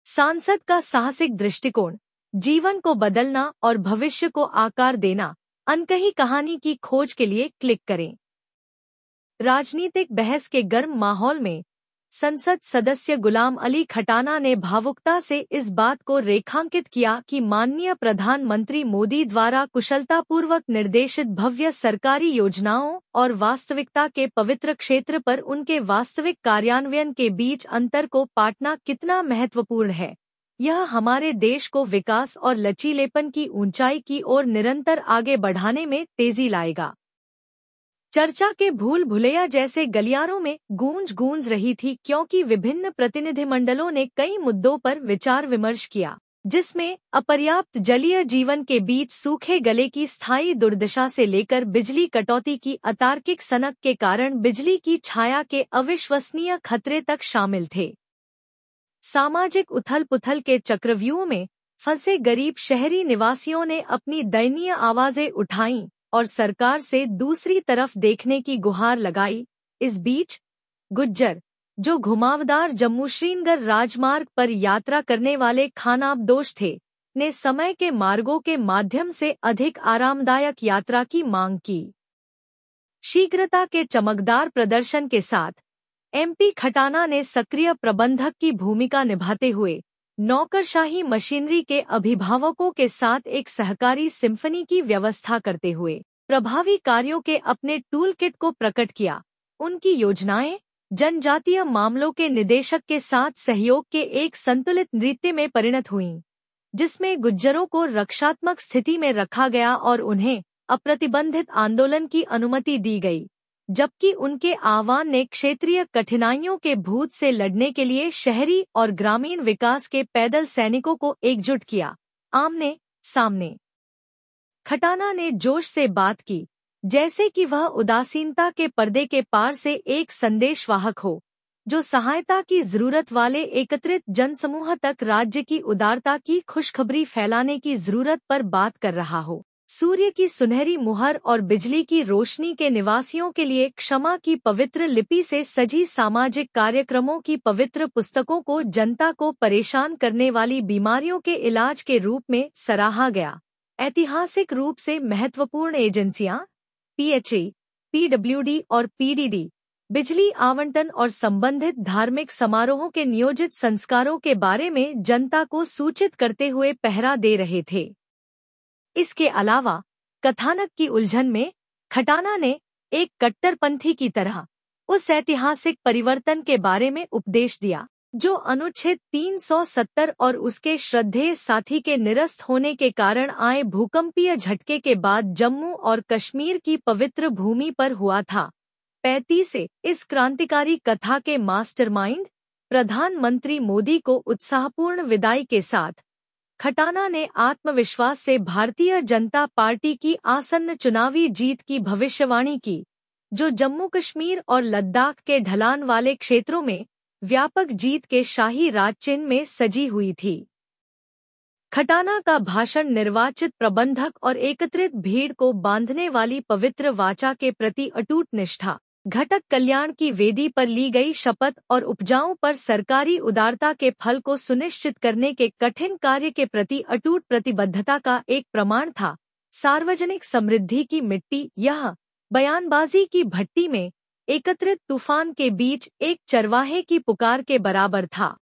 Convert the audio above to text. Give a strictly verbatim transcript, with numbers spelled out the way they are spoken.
सांसद का साहसिक दृष्टिकोण, जीवन को बदलना और भविष्य को आकार देना। अनकही कहानी की खोज के लिए क्लिक करें। राजनीतिक बहस के गर्म माहौल में संसद सदस्य गुलाम अली खटाना ने भावुकता से इस बात को रेखांकित किया कि माननीय प्रधानमंत्री मोदी द्वारा कुशलतापूर्वक निर्देशित भव्य सरकारी योजनाओं और वास्तविकता के पवित्र क्षेत्र पर उनके वास्तविक कार्यान्वयन के बीच अंतर को पाटना कितना महत्वपूर्ण है। यह हमारे देश को विकास और लचीलेपन की ऊंचाई की ओर निरंतर आगे बढ़ाने में तेजी लाएगा। चर्चा के भूल भुलैया जैसे गलियारों में गूंज गूंज रही थी, क्योंकि विभिन्न प्रतिनिधिमंडलों ने कई मुद्दों पर विचार विमर्श किया, जिसमें अपर्याप्त जलीय जीवन के बीच सूखे गले की स्थायी दुर्दशा से लेकर बिजली कटौती की अतार्किक सनक के कारण बिजली की छाया के अविश्वसनीय खतरे तक शामिल थे। सामाजिक उथल पुथल के चक्रव्यूह में फंसे गरीब शहरी निवासियों ने अपनी दयनीय आवाजें उठाईं और सरकार से दूसरी तरफ देखने की गुहार लगाई। इस बीच गुज्जर, जो घुमावदार जम्मू श्रीनगर राजमार्ग पर यात्रा करने वाले खानाबदोश थे, ने समय के मार्गों के माध्यम से अधिक आरामदायक यात्रा की मांग की। शीघ्रता के चमकदार प्रदर्शन के साथ एमपी खटाना ने सक्रिय प्रबंधक की भूमिका निभाते हुए नौकरशाही मशीनरी के अभिभावकों के साथ एक सहकारी सिम्फनी की व्यवस्था करते हुए प्रभावी कार्यों के अपने टूलकिट को प्रकट किया। उनकी योजनाएं जनजातीय मामलों के निदेशक के साथ सहयोग के एक संतुलित नृत्य में परिणत हुईं, जिसमें गुज्जरों को रक्षात्मक स्थिति में रखा गया और उन्हें अप्रतिबंधित आंदोलन की अनुमति दी गई, जबकि उनके आह्वान ने क्षेत्रीय कठिनाइयों के भूत से लड़ने के लिए शहरी और ग्रामीण विकास के पैदल सैनिकों को एकजुट किया। आमने सामने खटाना ने जोश से बात की, जैसे कि वह उदासीनता के पर्दे के पार से एक संदेशवाहक हो, जो सहायता की जरूरत वाले एकत्रित जनसमूह तक राज्य की उदारता की खुशखबरी फैलाने की जरूरत पर बात कर रहा हो। सूर्य की सुनहरी मुहर और बिजली की रोशनी के निवासियों के लिए क्षमा की पवित्र लिपि से सजी सामाजिक कार्यक्रमों की पवित्र पुस्तकों को जनता को परेशान करने वाली बीमारियों के इलाज के रूप में सराहा गया। ऐतिहासिक रूप से महत्वपूर्ण एजेंसियां पीएचई, पीडब्ल्यूडी और पीडीडी बिजली आवंटन और संबंधित धार्मिक समारोहों के नियोजित संस्कारों के बारे में जनता को सूचित करते हुए पहरा दे रहे थे। इसके अलावा कथानक की उलझन में खटाना ने एक कट्टरपंथी की तरह उस ऐतिहासिक परिवर्तन के बारे में उपदेश दिया, जो अनुच्छेद तीन सौ सत्तर और उसके श्रद्धेय साथी के निरस्त होने के कारण आए भूकंपीय झटके के बाद जम्मू और कश्मीर की पवित्र भूमि पर हुआ था। पैंतीस इस क्रांतिकारी कथा के मास्टरमाइंड प्रधानमंत्री मोदी को उत्साहपूर्ण विदाई के साथ खटाना ने आत्मविश्वास से भारतीय जनता पार्टी की आसन्न चुनावी जीत की भविष्यवाणी की, जो जम्मू कश्मीर और लद्दाख के ढलान वाले क्षेत्रों में व्यापक जीत के शाही राजचिन्ह में सजी हुई थी। खटाना का भाषण निर्वाचित प्रबंधक और एकत्रित भीड़ को बांधने वाली पवित्र वाचा के प्रति अटूट निष्ठा, घटक कल्याण की वेदी पर ली गई शपथ और उपजाओं पर सरकारी उदारता के फल को सुनिश्चित करने के कठिन कार्य के प्रति अटूट प्रतिबद्धता का एक प्रमाण था। सार्वजनिक समृद्धि की मिट्टी यह बयानबाजी की भट्टी में एकत्रित तूफान के बीच एक चरवाहे की पुकार के बराबर था।